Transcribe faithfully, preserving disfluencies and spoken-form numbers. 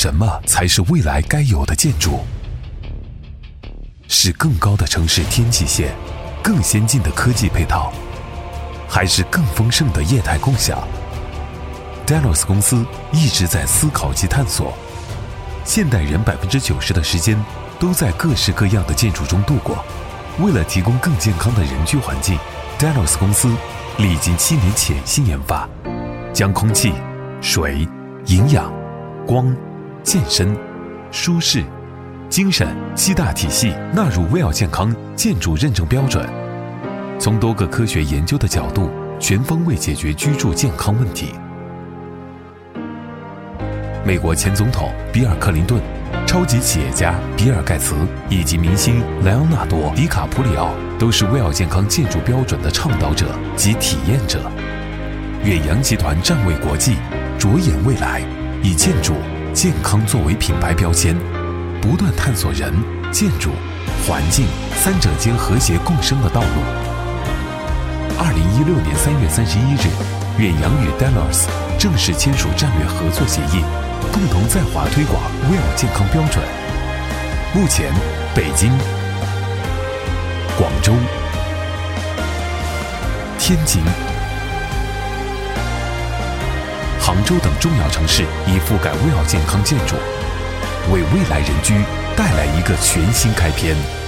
什么才是未来该有的建筑？是更高的城市天际线，更先进的科技配套，还是更丰盛的业态共享？ Danos 公司一直在思考及探索。现代人百分之九十的时间都在各式各样的建筑中度过。为了提供更健康的人居环境， Danos 公司历经七年潜心研发，将空气、水、营养、光、健身、舒适、精神七大体系纳入 W E L L 健康建筑认证标准，从多个科学研究的角度全方位解决居住健康问题。美国前总统比尔·克林顿、超级企业家比尔·盖茨以及明星莱昂纳多·迪卡普里奥都是 W E L L 健康建筑标准的倡导者及体验者。远洋集团站位国际，着眼未来，以建筑健康作为品牌标签，不断探索人、建筑、环境三者间和谐共生的道路。二零一六年三月三十一日，远洋与 Danos 正式签署战略合作协议，共同在华推广 W E L L 健康标准。目前，北京、广州、天津、杭州等重要城市已覆盖 W E L L 健康建筑，为未来人居带来一个全新开篇。